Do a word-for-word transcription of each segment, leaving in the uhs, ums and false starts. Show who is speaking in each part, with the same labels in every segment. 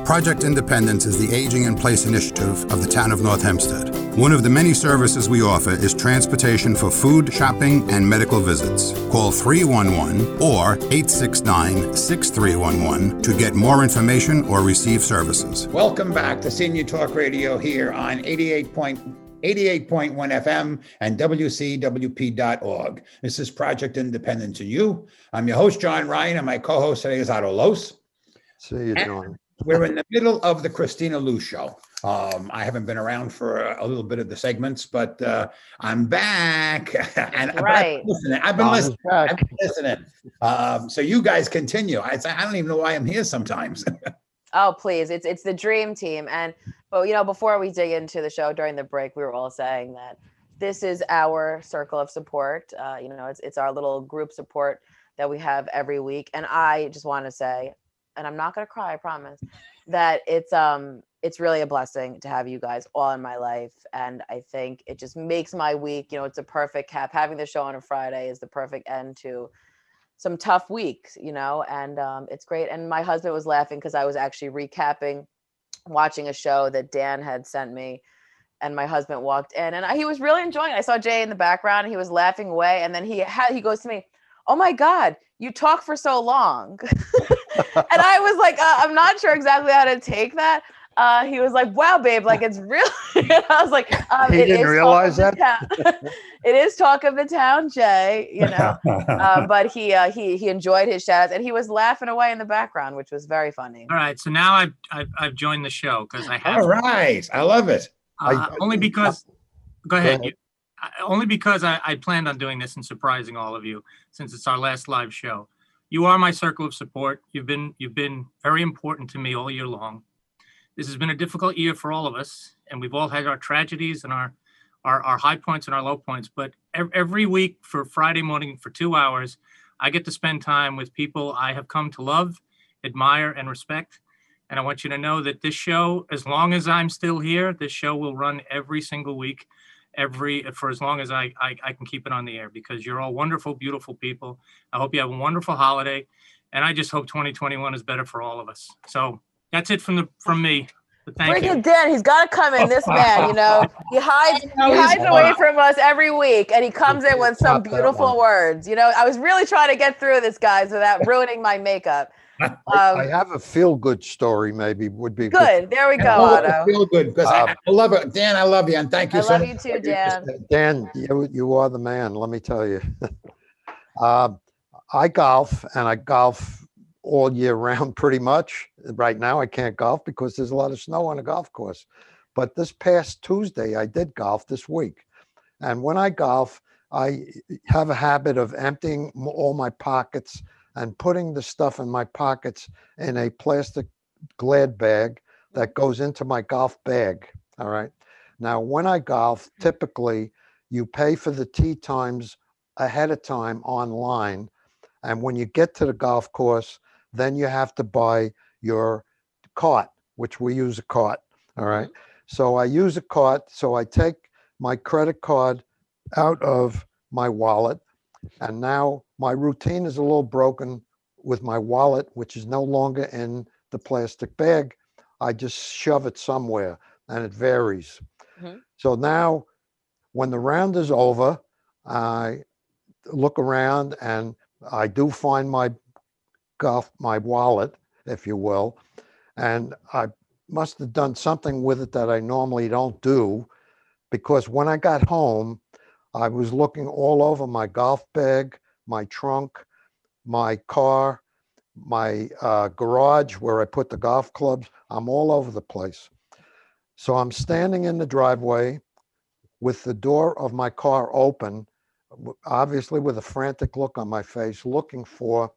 Speaker 1: Project Independence is the Aging in Place initiative of the town of North Hempstead. One of the many services we offer is transportation for food, shopping, and medical visits. Call three one one or eight six nine, six three one one to get more information or receive services.
Speaker 2: Welcome back to Senior Talk Radio here on eighty-eight point one F M and W C W P dot org. This is Project Independence and You. I'm your host, John Ryan, and my co-host today is Otto Los.
Speaker 3: See you, John.
Speaker 2: We're in the middle of the Christina Lou show. Um, I haven't been around for a, a little bit of the segments, but uh, I'm back. and
Speaker 4: right.
Speaker 2: I've been listening. I've been listening. I've been listening. Um, so you guys continue. I, I don't even know why I'm here sometimes.
Speaker 4: Oh, please. It's it's the dream team. And, but, you know, before we dig into the show during the break, we were all saying that this is our circle of support. Uh, you know, it's it's our little group support that we have every week. And I just want to say, and I'm not going to cry, I promise, that it's um it's really a blessing to have you guys all in my life. And I think it just makes my week, you know, it's a perfect cap. Having the show on a Friday is the perfect end to some tough weeks, you know, and um, it's great. And my husband was laughing because I was actually recapping, watching a show that Dan had sent me. And my husband walked in and I, he was really enjoying it. I saw Jay in the background and he was laughing away. And then he had, he goes to me, "Oh my God, you talk for so long." And I was like, uh, I'm not sure exactly how to take that. Uh, he was like, "Wow, babe, like it's really," I was like, um,
Speaker 3: he
Speaker 4: it
Speaker 3: didn't
Speaker 4: is
Speaker 3: realize that.
Speaker 4: It is talk of the town, Jay, you know, uh, but he, uh, he, he enjoyed his shots and he was laughing away in the background, which was very funny.
Speaker 5: All right. So now I've, I've, I've joined the show because I have.
Speaker 2: All right. I love it.
Speaker 5: Uh,
Speaker 3: I-
Speaker 5: only because, go ahead.
Speaker 3: ahead.
Speaker 5: You, uh, only because I, I planned on doing this and surprising all of you since it's our last live show. You are my circle of support. You've been, you've been very important to me all year long. This has been a difficult year for all of us, and we've all had our tragedies and our, our, our high points and our low points. But every, every week for Friday morning for two hours, I get to spend time with people I have come to love, admire, and respect. And I want you to know that this show, as long as I'm still here, this show will run every single week, every for as long as I, I, I can keep it on the air, because you're all wonderful, beautiful people. I hope you have a wonderful holiday. And I just hope twenty twenty-one is better for all of us. So that's it from the from me. But thank
Speaker 4: Bring
Speaker 5: you.
Speaker 4: it Dan. He's got to come in. This man, you know, he hides, he hides away from us every week, and he comes in with some beautiful words. You know, I was really trying to get through this, guys, without ruining my makeup. Um,
Speaker 3: I have a feel-good story. Maybe would be
Speaker 4: good. There we go,
Speaker 2: Oh,
Speaker 4: Otto.
Speaker 2: feel good because
Speaker 3: Um,
Speaker 2: I, I love it. Dan, I love you. And thank you
Speaker 4: I
Speaker 2: so
Speaker 4: love
Speaker 2: much.
Speaker 4: you too, Dan.
Speaker 3: Dan, you, you are the man. Let me tell you. uh, I golf, and I golf all year round pretty much. Right now, I can't golf because there's a lot of snow on the golf course. But this past Tuesday, I did golf this week. And when I golf, I have a habit of emptying m- all my pockets and putting the stuff in my pockets in a plastic Glad bag that goes into my golf bag. All right. Now, when I golf, typically you pay for the tee times ahead of time online. And when you get to the golf course, then you have to buy your cart, which we use a cart. All right. So I use a cart. So I take my credit card out of my wallet. And now my routine is a little broken with my wallet, which is no longer in the plastic bag. I just shove it somewhere and it varies.
Speaker 4: Mhm.
Speaker 3: So now when the round is over, I look around and I do find my golf, my wallet, if you will. And I must have done something with it that I normally don't do, because when I got home, I was looking all over my golf bag, my trunk, my car, my uh, garage where I put the golf clubs. I'm all over the place. So I'm standing in the driveway with the door of my car open, w- obviously with a frantic look on my face, looking for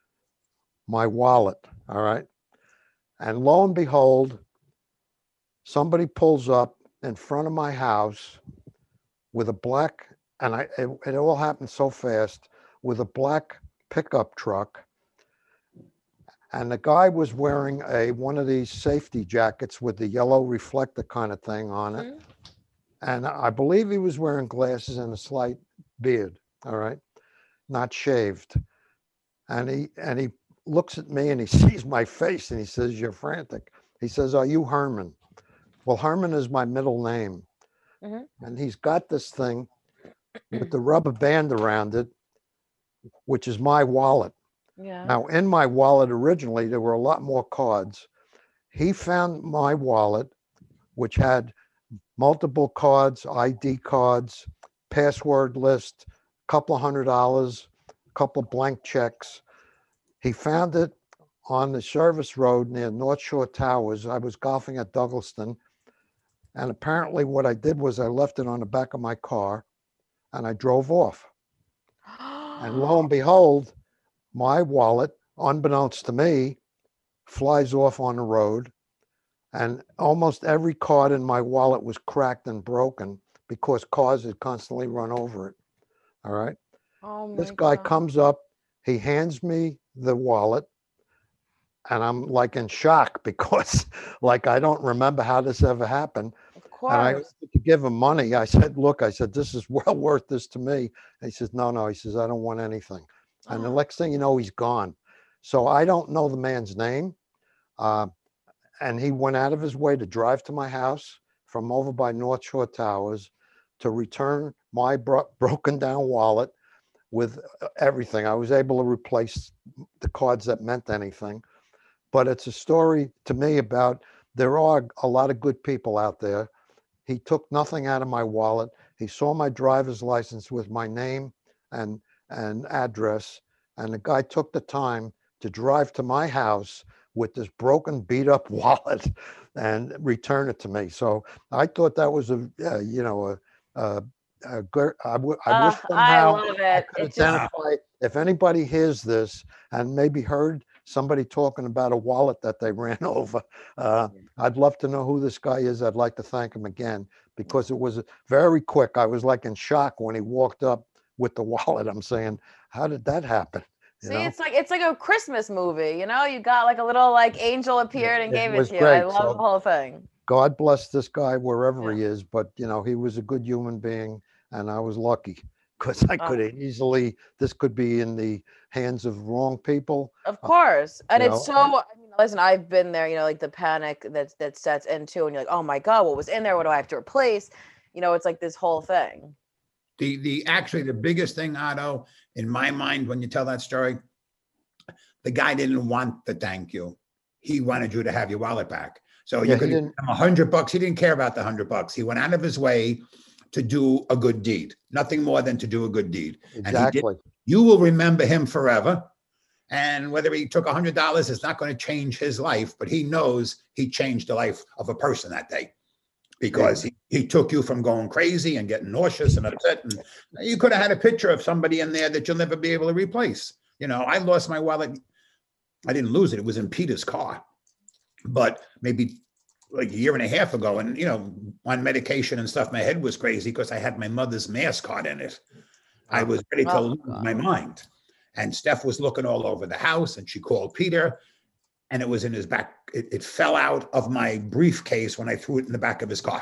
Speaker 3: my wallet. All right. And lo and behold, somebody pulls up in front of my house with a black, and I it, it all happened so fast, with a black pickup truck. And the guy was wearing a one of these safety jackets with the yellow reflector kind of thing on it.
Speaker 4: Mhm.
Speaker 3: And I believe he was wearing glasses and a slight beard, all right, not shaved. And he and he looks at me and he sees my face and he says, "You're frantic." He says, "Are you Herman?" Well, Herman is my middle name.
Speaker 4: Mhm.
Speaker 3: And he's got this thing with the rubber band around it, which is my wallet.
Speaker 4: Yeah.
Speaker 3: Now, in my wallet originally, there were a lot more cards. He found my wallet, which had multiple cards, I D cards, password list, a couple of hundred dollars, a couple of blank checks. He found it on the service road near North Shore Towers. I was golfing at Douglaston. And apparently what I did was I left it on the back of my car and I drove off. And lo and behold, my wallet, unbeknownst to me, flies off on the road. And almost every card in my wallet was cracked and broken because cars had constantly run over it. All right.
Speaker 4: Oh my
Speaker 3: This guy
Speaker 4: God.
Speaker 3: comes up, he hands me the wallet, and I'm like in shock because like I don't remember how this ever happened.
Speaker 4: Of
Speaker 3: And I
Speaker 4: course.
Speaker 3: to give him money. I said, "Look," I said, "this is well worth this to me." And he says, "No, no." He says, "I don't want anything." And the next thing you know, he's gone. So I don't know the man's name. Uh, and he went out of his way to drive to my house from over by North Shore Towers to return my bro- broken down wallet with everything. I was able to replace the cards that meant anything. But it's a story to me about there are a lot of good people out there. He took nothing out of my wallet. He saw my driver's license with my name and, and address. And the guy took the time to drive to my house with this broken, beat up wallet and return it to me. So I thought that was a, uh, you know, a, a, a good, I, w- I wish
Speaker 4: Uh, I
Speaker 3: somehow
Speaker 4: love
Speaker 3: I
Speaker 4: it.
Speaker 3: could
Speaker 4: It just,
Speaker 3: identify, if anybody hears this and maybe heard somebody talking about a wallet that they ran over, uh, I'd love to know who this guy is. I'd like to thank him again because it was very quick. I was like in shock when he walked up with the wallet. I'm saying, how did that happen? You
Speaker 4: see,
Speaker 3: know,
Speaker 4: it's like it's like a Christmas movie, you know? You got like a little like angel appeared and
Speaker 3: it
Speaker 4: gave it
Speaker 3: was
Speaker 4: to you. I
Speaker 3: great.
Speaker 4: love
Speaker 3: So
Speaker 4: the whole thing.
Speaker 3: God bless this guy wherever
Speaker 4: Yeah.
Speaker 3: he is, but you know, he was a good human being and I was lucky because I could
Speaker 4: Oh.
Speaker 3: have easily, this could be in the hands of wrong people.
Speaker 4: Of course. And
Speaker 3: you
Speaker 4: it's
Speaker 3: know,
Speaker 4: so, I mean, listen, I've been there, you know, like the panic that that sets in too, and you're like, oh my God, what was in there? What do I have to replace? You know, it's like this whole thing.
Speaker 2: The the actually the biggest thing, Otto, in my mind, when you tell that story, the guy didn't want to thank you. He wanted you to have your wallet back. So
Speaker 3: Yeah,
Speaker 2: you could
Speaker 3: he
Speaker 2: give
Speaker 3: didn't-
Speaker 2: him a hundred bucks. He didn't care about the hundred bucks. He went out of his way to do a good deed, nothing more than to do a good deed. And he did.
Speaker 3: exactly.
Speaker 2: You will remember him forever. And whether he took a hundred dollars is not going to change his life, but he knows he changed the life of a person that day because he, he took you from going crazy and getting nauseous and upset. And you could have had a picture of somebody in there that you'll never be able to replace. You know, I lost my wallet. I didn't lose it. It was in Peter's car, but maybe like a year and a half ago. And, you know, on medication and stuff, my head was crazy because I had my mother's mass card in it. I was ready to
Speaker 4: Oh,
Speaker 2: lose
Speaker 4: God.
Speaker 2: my mind. And Steph was looking all over the house and she called Peter and it was in his back. It, it fell out of my briefcase when I threw it in the back of his car.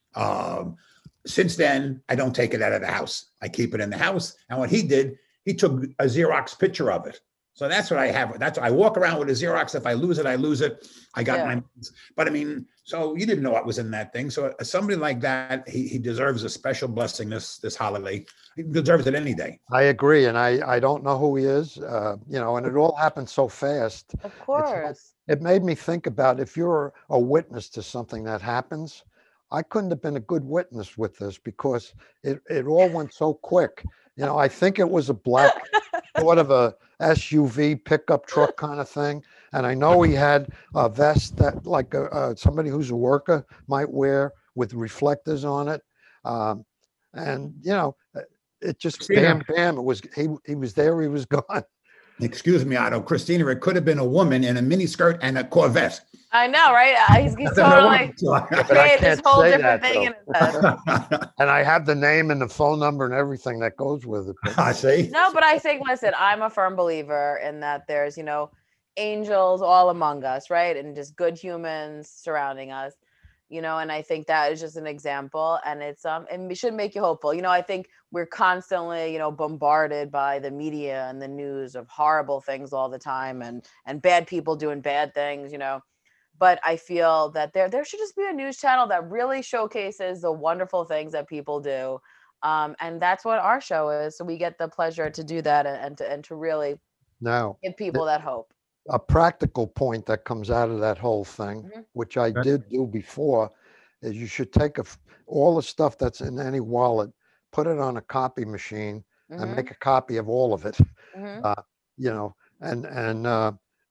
Speaker 2: Um, since then, I don't take it out of the house. I keep it in the house. And what he did, he took a Xerox picture of it. So that's what I have. That's I walk around with a Xerox. If I lose it, I lose it. I got
Speaker 4: Yeah.
Speaker 2: my, but I mean, so you didn't know what was in that thing. So somebody like that, he, he deserves a special blessing this this holiday. He deserves it any day.
Speaker 3: I agree. And I, I don't know who he is, uh, you know, and it all happened so fast.
Speaker 4: Of course.
Speaker 3: It made me think about if you're a witness to something that happens, I couldn't have been a good witness with this because it, it all went so quick. You know, I think it was a black sort of a S U V pickup truck kind of thing. And I know he had a vest that like a, uh, somebody who's a worker might wear with reflectors on it. Um, and, you know, it just
Speaker 2: Christina.
Speaker 3: bam, bam. It was, he, he was there, he was gone.
Speaker 2: Excuse me, Otto. Christina, it could have been a woman in a mini skirt and a Corvette.
Speaker 4: I know, right? Uh, He's, he's totally
Speaker 3: But I
Speaker 4: created this
Speaker 3: can't
Speaker 4: whole
Speaker 3: say
Speaker 4: different
Speaker 3: that,
Speaker 4: thing
Speaker 3: though.
Speaker 4: in his head.
Speaker 3: And I have the name and the phone number and everything that goes with it. But
Speaker 2: I see.
Speaker 4: No, but I think, listen, I'm a firm believer in that there's, you know, angels all among us, right? And just good humans surrounding us, you know, and I think that is just an example. And it's, um, and it should make you hopeful. You know, I think we're constantly, you know, bombarded by the media and the news of horrible things all the time and, and bad people doing bad things, you know. but I feel that there there should just be a news channel that really showcases the wonderful things that people do. Um, and that's what our show is. So we get the pleasure to do that and, and to and to really
Speaker 3: Now,
Speaker 4: give people that hope.
Speaker 3: a practical point that comes out of that whole thing,
Speaker 4: Mm-hmm.
Speaker 3: which I did do before, is you should take a, f- all the stuff that's in any wallet, put it on a copy machine,
Speaker 4: Mm-hmm.
Speaker 3: and make a copy of all of it.
Speaker 4: Mm-hmm.
Speaker 3: Uh, you know, and and uh,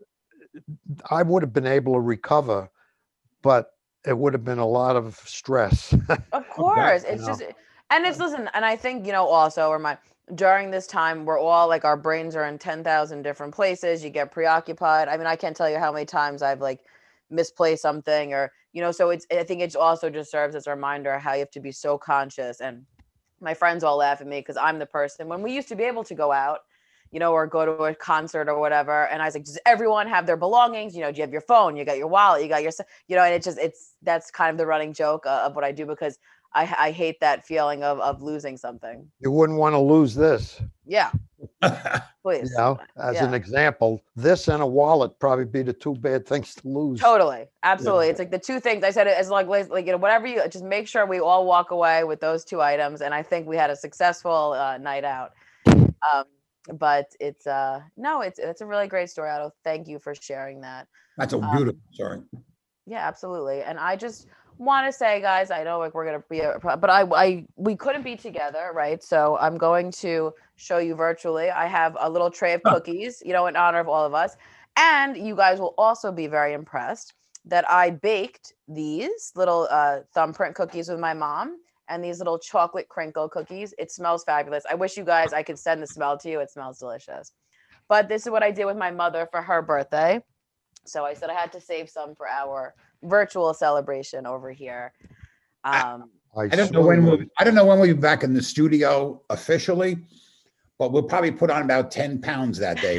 Speaker 3: I would have been able to recover, but it would have been a lot of stress.
Speaker 4: Of course. It's
Speaker 3: You
Speaker 4: just, and it's, listen, and I think, you know, also, or my, during this time, we're all like, our brains are in ten thousand different places. You get preoccupied. I mean, I can't tell you how many times I've like misplaced something or, you know, so it's, I think it also just serves as a reminder how you have to be so conscious. And my friends all laugh at me because I'm the person, when we used to be able to go out, you know, or go to a concert or whatever. And I was like, does everyone have their belongings? You know, do you have your phone? You got your wallet, you got your, you know, and it's just, it's, that's kind of the running joke uh, of what I do, because I, I hate that feeling of, of losing something.
Speaker 3: You wouldn't want to lose this.
Speaker 4: Yeah. Please.
Speaker 3: You know, as
Speaker 4: Yeah.
Speaker 3: an example, this and a wallet probably be the two bad things to lose.
Speaker 4: Totally. Absolutely. It's like the two things I said, it as like, like, you know, whatever you just make sure we all walk away with those two items. And I think we had a successful uh, night out. Um, but it's uh no, it's it's a really great story, Otto. Thank you for sharing that.
Speaker 2: That's a
Speaker 4: Um,
Speaker 2: beautiful story.
Speaker 4: Yeah, absolutely. And I just want to say, guys, I know like we're gonna be, a, but I, I we couldn't be together, right? So I'm going to show you virtually. I have a little tray of cookies, you know, in honor of all of us, and you guys will also be very impressed that I baked these little uh, thumbprint cookies with my mom. And these little chocolate crinkle cookies. It smells fabulous. I wish you guys, I could send the smell to you. It smells delicious. But this is what I did with my mother for her birthday. So I said I had to save some for our virtual celebration over here. Um,
Speaker 2: I don't know when we'll, I don't know when we'll be back in the studio officially, but we'll probably put on about ten pounds that day.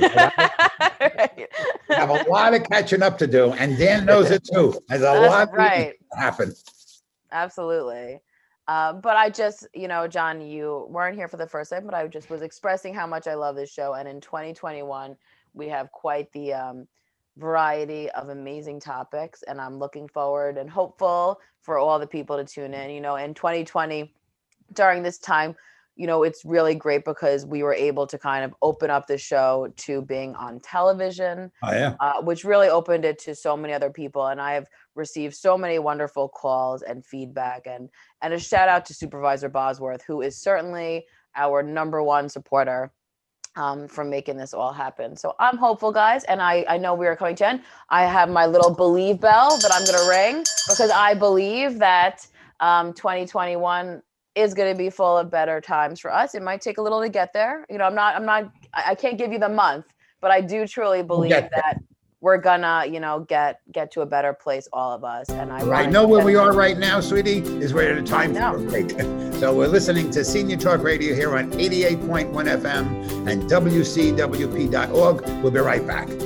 Speaker 4: right.
Speaker 2: We have a lot of catching up to do, and Dan knows it too. There's a
Speaker 4: That's
Speaker 2: lot
Speaker 4: right.
Speaker 2: to happen.
Speaker 4: Absolutely. Uh, but I just, you know, John, you weren't here for the first time, but I just was expressing how much I love this show. And in twenty twenty-one, we have quite the um, variety of amazing topics. And I'm looking forward and hopeful for all the people to tune in. You know, in twenty twenty, during this time, you know, it's really great because we were able to kind of open up the show to being on television,
Speaker 2: Oh, yeah.
Speaker 4: uh, which really opened it to so many other people. And I have received so many wonderful calls and feedback, and and a shout out to Supervisor Bosworth, who is certainly our number one supporter um, for making this all happen. So I'm hopeful, guys. And I, I know we are coming to end. I have my little believe bell that I'm going to ring because I believe that um, twenty twenty-one is going to be full of better times for us. It might take a little to get there. You know, I'm not, I'm not, I I can't give you the month, but I do truly believe
Speaker 2: get there.
Speaker 4: that we're gonna, you know, get, get to a better place, all of us. And I
Speaker 2: I
Speaker 4: wanna
Speaker 2: know where
Speaker 4: get-
Speaker 2: we are right now, sweetie, is we're at a time
Speaker 4: I
Speaker 2: for a break. So we're listening to Senior Talk Radio here on eighty-eight point one F M and W C W P dot org. We'll be right back.